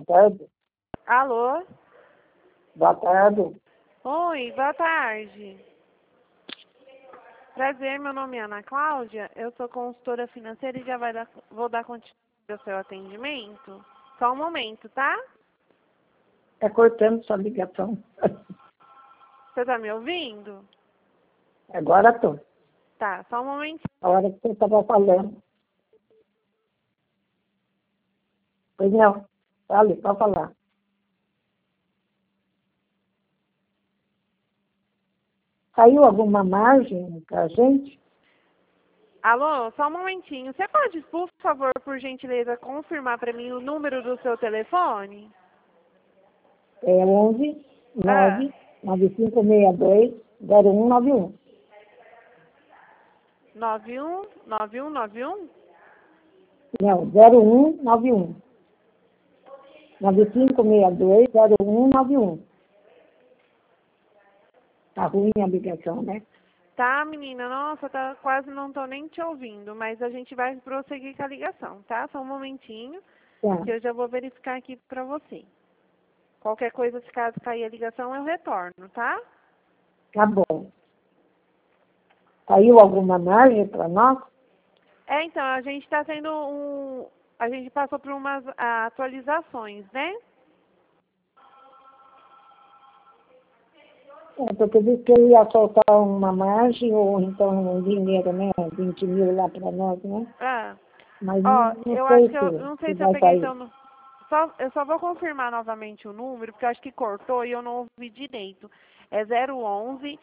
tarde. Alô? Boa tarde. Oi, boa tarde. Prazer, meu nome é Ana Cláudia. Eu sou consultora financeira e já vou dar continuidade ao seu atendimento. Só um momento, tá? Tá cortando sua ligação. Você tá me ouvindo? Agora tô. Tá, só um momentinho. A hora que você estava falando. Pois não. Fale, pode falar. Saiu alguma margem pra gente? Alô, só um momentinho. Você pode, por favor, por gentileza, confirmar para mim o número do seu telefone? É 11 Ah, 9 9562 0191. 919191? Não, 0191. 9562 0191. Tá ruim a ligação, né? Tá, menina, nossa, tá, quase não tô nem te ouvindo, mas a gente vai prosseguir com a ligação, tá? Só um momentinho, Tá, que eu já vou verificar aqui pra você. Qualquer coisa, se caso cair a ligação, eu retorno, tá? tá bom. Saiu alguma margem para nós? É, então, a gente tá tendo a gente passou por umas atualizações, né? É, porque disse que ele ia soltar uma margem ou então um dinheiro, né? 20 mil lá para nós, né? Ah, Mas ó, não eu acho sei que eu não se sei se eu vai peguei sair. seu eu só vou confirmar novamente o número, porque eu acho que cortou e eu não ouvi direito. É 011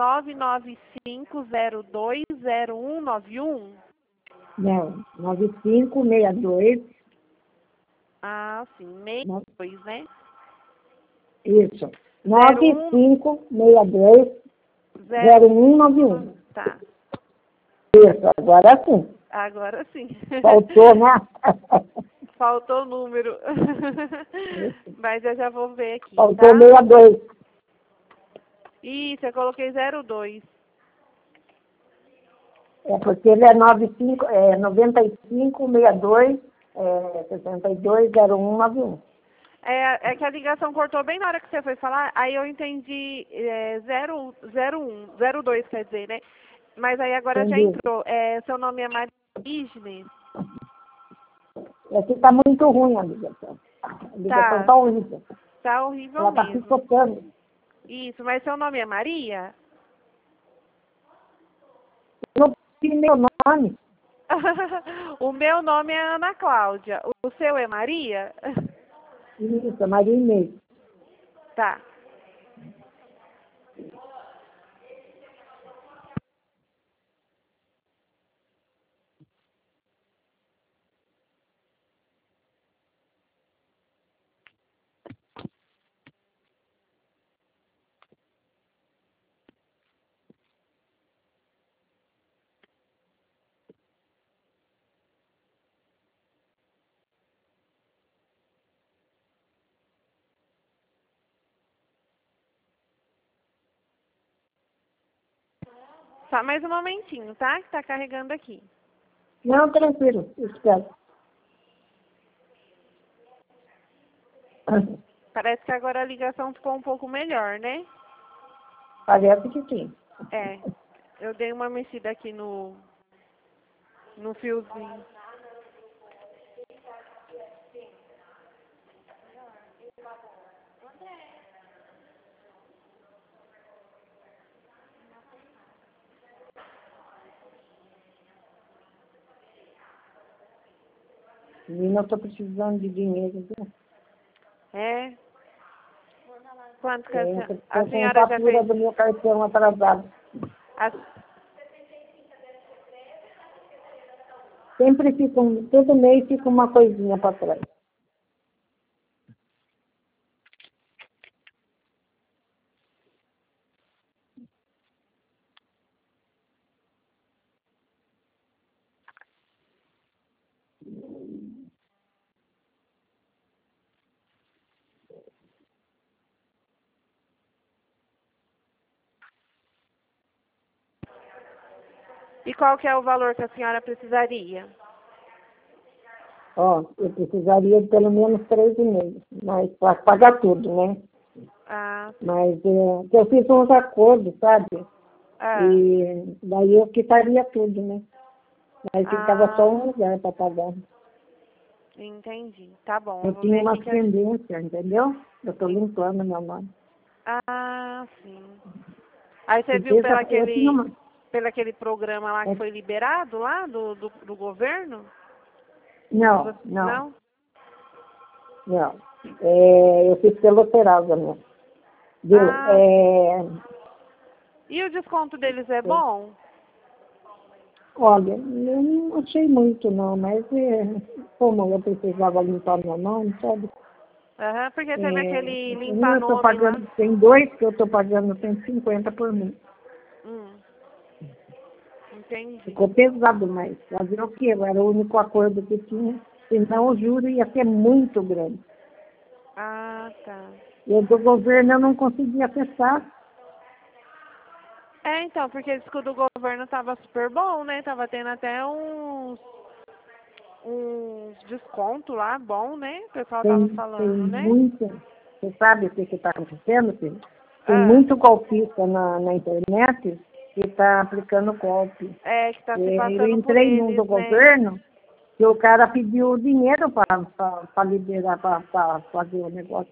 99502 0191? Não, 9562, Ah, sim, no- 62, né? isso, 01 9562 0 0191. Tá, Isso, agora sim. agora sim. Faltou, né? Faltou o número. Isso. Mas eu já vou ver aqui, Faltou tá? 62. Isso, eu coloquei 02. É porque ele é 9562 62 0191. É que a ligação cortou bem na hora que você foi falar, aí eu entendi 02 quer dizer, né? Mas aí agora já Entendi. entrou. Seu nome é Maria Isnes? Aqui está muito ruim a ligação. A ligação Tá, está horrível. tá horrível Ela está mesmo. picotando. Isso, mas seu nome é Maria? Não tem meu nome. O meu nome é Ana Cláudia. O seu é Maria? Isso, Maria Inês. Tá. Só mais um momentinho, tá? Que tá carregando aqui. Não, tranquilo. Espera. Parece que agora a ligação ficou um pouco melhor, né? Parece que sim. É. Eu dei uma mexida aqui no fiozinho. Menina, eu estou precisando de dinheiro, viu? É? Quanto que a Estou com senhora já fatura fez? do meu cartão atrasado. A, Sempre fica, todo mês fica uma coisinha para trás. e qual que é o valor que a senhora precisaria? Ó, eu precisaria de pelo menos 3,5, mas para pagar tudo, né? Ah, Mas eu fiz uns acordos, sabe? ah, E daí eu quitaria tudo, né? Aí ficava só ah, um lugar para pagar. entendi. Tá bom, eu Eu vou tinha ver uma aqui que a gente... pendência, entendeu? Eu estou limpando meu nome. Ah, sim. Aí você viu Porque eu tinha uma. pelo aquele programa lá que é, foi liberado lá do governo? Não, não, Não? não. Eu fiz pelo Serasa mesmo. Viu? Ah, e o desconto deles é bom? Olha, eu não achei muito não, mas como eu precisava limpar meu nome, sabe? Aham, porque teve aquele Eu estou limpa-nome lá. pagando, tem dois que eu estou pagando 150 por mês. Hum, entendi. Ficou pesado, mas fazer o quê? Era o único acordo que tinha. Senão o juro ia ser muito grande. Ah, tá. E o do governo eu não conseguia acessar. É, então, porque diz que o do governo tava super bom, né? Tava tendo até uns desconto lá, bom, né? O pessoal tava Tem falando, né? muito. Você sabe o que está acontecendo, filho? Tem Ah, muito golpista na internet que está aplicando golpe. é, que tá se Eu passando por entrei num do eles, né? governo que o cara pediu dinheiro para liberar, para fazer o negócio.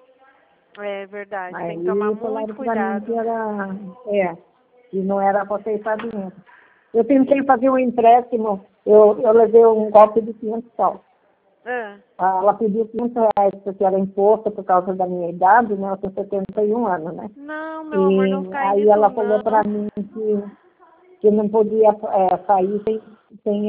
É verdade, tem que tomar Aí muito falaram para mim que cuidado. que não era para aceitar dinheiro. Eu tentei fazer um empréstimo, eu levei um golpe de 500 pau. Ah, Ela pediu 500 reais porque era imposto por causa da minha idade, né? Eu tenho 71 anos, né? não, meu amor, não E cai aí nisso ela falou para não. mim que não podia sair sem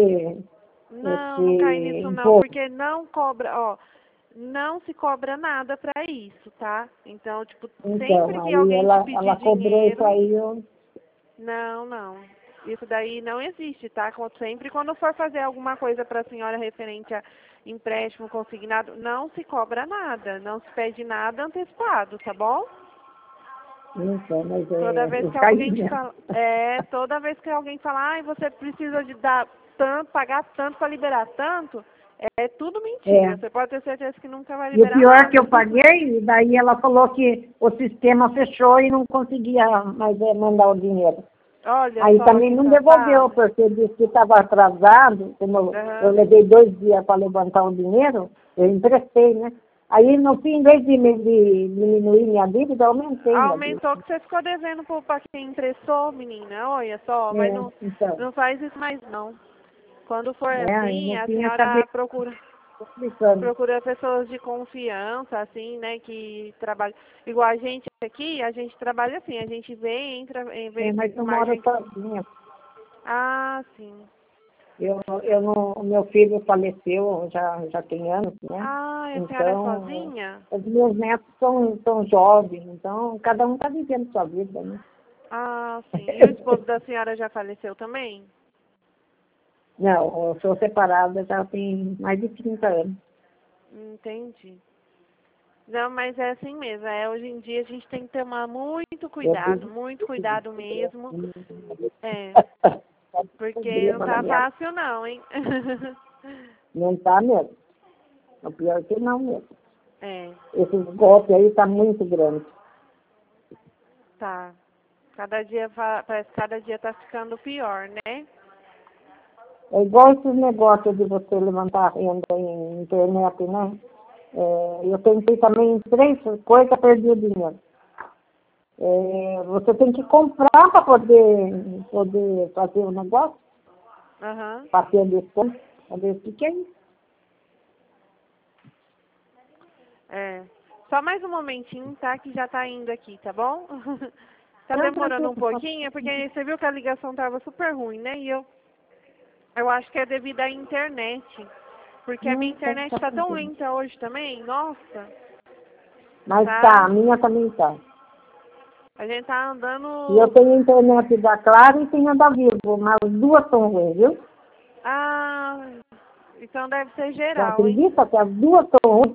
Não, não cai esse nisso não, imposto. porque não cobra, ó, não se cobra nada pra isso, tá? Então, tipo, sempre Então, que aí alguém te ela pedir cobrou isso dinheiro, aí, não, não. Isso daí não existe, tá? Sempre quando for fazer alguma coisa pra senhora referente a empréstimo consignado, não se cobra nada, não se pede nada antecipado, tá bom? então, mas Toda vez eu que caí alguém te mesmo. fala, toda vez que alguém fala, ai, você precisa de dar tanto, pagar tanto para liberar tanto, é tudo mentira. É. Você pode ter certeza que nunca vai E o liberar pior é que nada. eu paguei, daí ela falou que o sistema fechou e não conseguia mais mandar o dinheiro. Olha Aí só também que não devolveu, safado. porque disse que estava atrasado, como eu Aham. levei 2 dias para levantar o dinheiro, eu emprestei, né? Aí no fim, em vez de diminuir minha dívida, eu aumentei minha dívida. Aumentou que você ficou devendo para quem emprestou, menina. Olha só, mas não, Então, não faz isso mais não. Quando for aí assim, no a fim acabei senhora explicando. procura pessoas de confiança, assim, né, que trabalham. Igual a gente aqui, a gente trabalha assim, a gente vem, entra, vê Mas eu mais moro gente. sozinha. Ah, sim. Eu não, o meu filho faleceu já tem anos, né? Ah, a senhora é Então, sozinha? os meus netos são jovens, então cada um está vivendo sua vida, né? Ah, sim. E o esposo da senhora já faleceu também? Não, eu sou separada já tem mais de 30 anos. Entendi. Não, mas é assim mesmo. Hoje em dia a gente tem que tomar Eu vivo muito cuidado mesmo. É, porque não problema na tá minha. fácil não, hein? Não está mesmo. O pior que não mesmo. É, Esse golpe aí está muito grande. tá. Cada dia, parece que cada dia tá ficando pior, né? É igual esses negócios de você levantar renda em internet, né? Eu tentei também em 3 coisas, perdi o dinheiro. Você tem que comprar para poder fazer o negócio, Aham. para ter desconto. Saber o que é isso. É. Só mais um momentinho, tá? Que já tá indo aqui, tá bom? Tá Não, demorando tranquilo, um pouquinho, é porque você viu que a ligação tava super ruim, né? E eu acho que é devido à internet. Porque a minha não, internet tá tá tão tranquilo. lenta hoje também, nossa, Mas tá, tá? a minha também tá. A gente tá E eu andando. tenho a internet da Claro e tenho a da Vivo, mas as duas são ruins, viu? Ah, então deve ser Você geral, hein? acredita que as duas são ruins?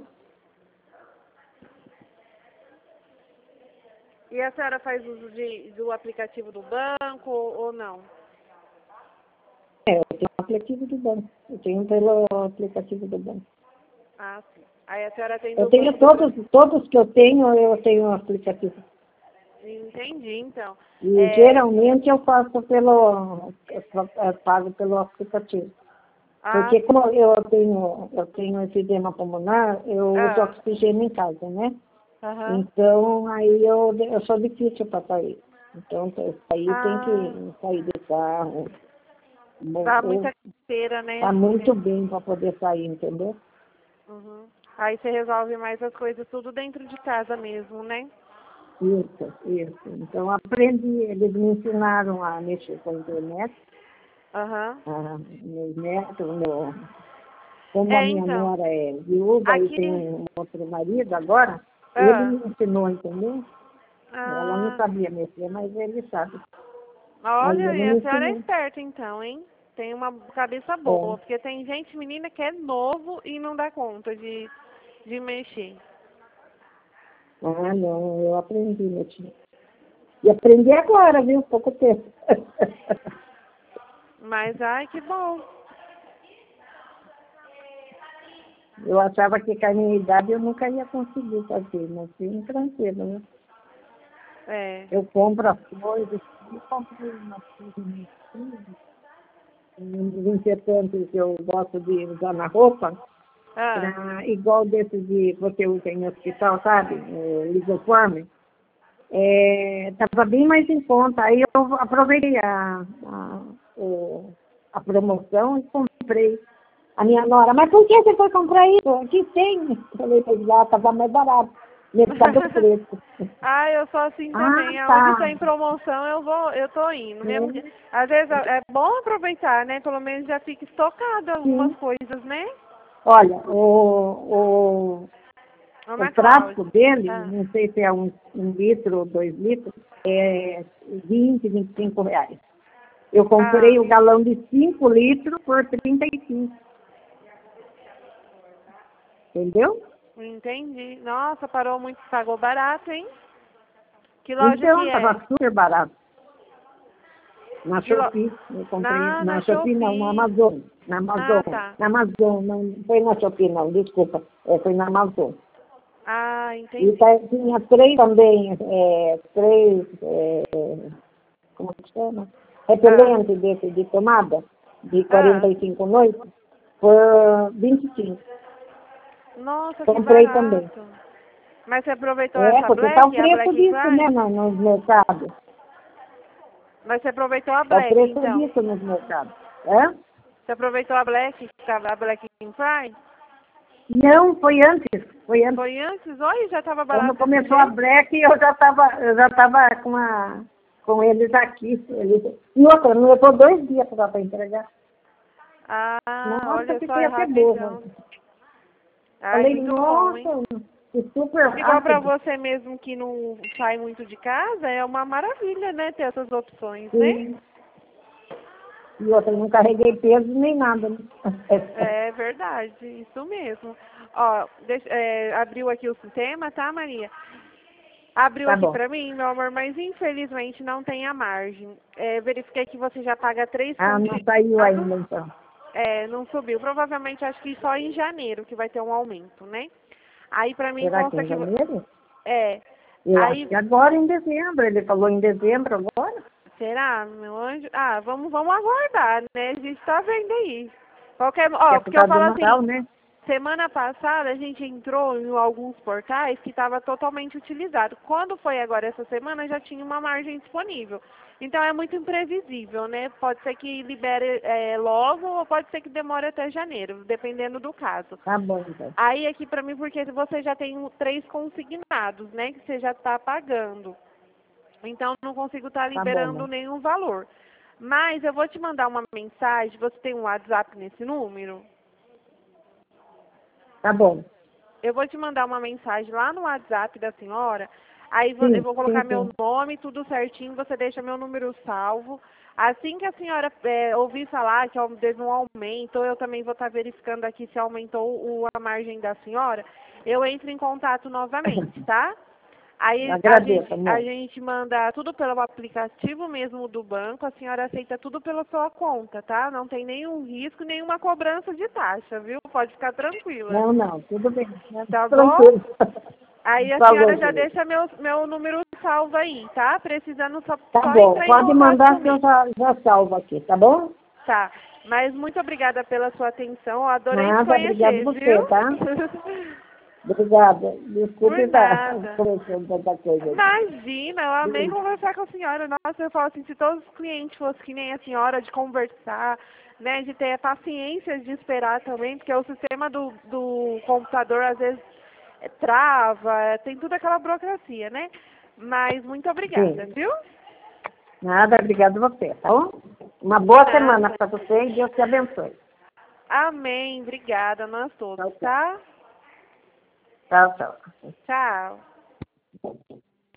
E a senhora faz uso do aplicativo do banco ou não? eu tenho o aplicativo do banco. Eu tenho pelo aplicativo do banco. Ah, sim. Aí a senhora tem Eu do tenho banco. todos que eu tenho o aplicativo. Entendi, então. E geralmente eu faço eu pago pelo aplicativo. Ah, Porque como eu tenho efizema pulmonar, eu uso ah, oxigênio em casa, né? aham. Então, aí eu sou difícil para sair. Então, aí tem Ah, que sair do carro. dá muita feira, né? Tá Assim, muito né? bem para poder sair, entendeu? Uhum. Aí você resolve mais as coisas tudo dentro de casa mesmo, né? Isso. Então, aprendi, eles me ensinaram a mexer com a internet. Aham. Meus netos, como a É, minha então. nora é viúva e Aqui. tem um outro marido agora, ele Ah, me ensinou, entendeu? Ela não ah, sabia mexer, mas ele sabe. Mas olha, ele e me a senhora é ensinou. esperta então, hein? Tem uma cabeça É. boa, porque tem gente, menina, que é novo e não dá conta de mexer. Ah, não, eu aprendi a mexer. E aprendi agora, viu? Pouco tempo. Mas, ai, que bom. Eu achava que com a minha idade eu nunca ia conseguir fazer, mas sim, tranquilo, né? É. Eu compro as coisas, eu comprei umas coisas meio uns desinfetantes que eu gosto de usar na roupa, Ah, igual desses de você usa em hospital, sabe? Lisoforme. Estava bem mais em conta. Aí eu aproveitei a promoção e comprei. A minha nora, mas por que você foi comprar isso? Aqui tem. Eu falei, pois lá, estava mais barato. Metade do preço. ah, eu sou assim Ah, também. Aonde tá. tem promoção eu tô indo. Mesmo que, É, às vezes é bom aproveitar, né? Pelo menos já fica estocado algumas sim. coisas, né? Olha, o Ana Cláudia. frasco dele, Ah, não sei se é um litro ou 2 litros, é 25 reais. Eu ah, comprei o galão de 5 litros por 35, entendeu? entendi. Nossa, parou muito, pagou barato, hein? Que loja Então, que é? estava super barato. Na Que lo... Shopee, eu comprei, Na na Shopee não, na Shopee. Amazon. Na Ah, Amazon. tá. Na Amazon, não foi na Shopee não, desculpa. Foi na Amazon. Ah, E entendi. tinha três também, como que chama? Ah, Repelente desse de tomada, de ah. 45 noites, por 25. Nossa, que Comprei também. barato. Mas você aproveitou essa Porque tá o Black, a preço Black disso, né, Friday? nos mercados. Mas você aproveitou a Tá o Black, preço então? disso nos mercados. Hã? Você aproveitou a Black, que tava a Black Friday? Não, foi antes. Foi antes. Foi antes? Olha, já tava Quando barato desse começou a jeito? Black, eu já tava com eles aqui. E outra, não levou 2 dias para entregar. Ah, Nossa, olha só, fiquei é até boba. rapidão. Ai, Falei, muito bom, hein? nossa, que super Igual pra rápido. você mesmo que não sai muito de casa, é uma maravilha, né, ter essas opções, né? Sim. E outra, não carreguei peso nem nada. Né? É verdade, isso mesmo. Ó, abriu aqui o sistema, tá, Maria? Abriu Tá aqui bom. pra mim, meu amor, mas infelizmente não tem a margem. Verifiquei que você já paga três Ah, não consignados. saiu ainda, então. Não subiu. Provavelmente acho que só em janeiro que vai ter um aumento, né? Aí pra mim Será que consta em que. janeiro? É. Eu acho Aí. que agora em dezembro. Ele falou em dezembro agora. Será, meu anjo? Ah, vamos aguardar, né? A gente tá vendo aí. Que Ó, é por porque eu causa do falo Natal, assim, né? semana passada a gente entrou em alguns portais que estava totalmente utilizado. Quando foi agora essa semana já tinha uma margem disponível. Então é muito imprevisível, né? Pode ser que libere logo ou pode ser que demore até janeiro, dependendo do caso. Tá bom, então. Aí aqui pra mim, porque você já tem 3 consignados, né? Que você já está pagando. Então não consigo estar Tá bom, liberando né? nenhum valor. Mas eu vou te mandar uma mensagem. Você tem um WhatsApp nesse número? Tá bom. Eu vou te mandar uma mensagem lá no WhatsApp da senhora. Aí eu Sim, vou sim, colocar meu sim. nome, tudo certinho. Você deixa meu número salvo. Assim que a senhora ouvir falar que teve um aumento, eu também vou estar verificando aqui se aumentou a margem da senhora. Eu entro em contato novamente, tá? Aí Agradeço, a amor. gente manda tudo pelo aplicativo mesmo do banco, a senhora aceita tudo pela sua conta, tá? Não tem nenhum risco, nenhuma cobrança de taxa, viu? Pode ficar tranquila. Não, tudo bem. Tá Tranquilo. bom? Aí a Falou, senhora já querido. deixa meu número salvo aí, tá? Precisando Tá só bom, entrar em pode contato mandar que eu comigo. já salvo aqui, tá bom? Tá. Mas muito obrigada pela sua atenção. Eu adorei te Nada, obrigado conhecer, você, viu? tá? Obrigada. Por Desculpe estar nada. conversando tanta coisa aí. Imagina, eu amei conversar com a senhora. Nossa, eu falo assim, se todos os clientes fossem que nem a senhora, de conversar, né, de ter paciência de esperar também, porque o sistema do computador às vezes trava, tem toda aquela burocracia, né? Mas muito obrigada, Sim. viu? Nada, obrigado você, tá bom? Uma boa semana Nada. para você e Deus te abençoe. Amém, obrigada a nós todos, Tchau, tchau. tá? Tchau, tchau. Tchau.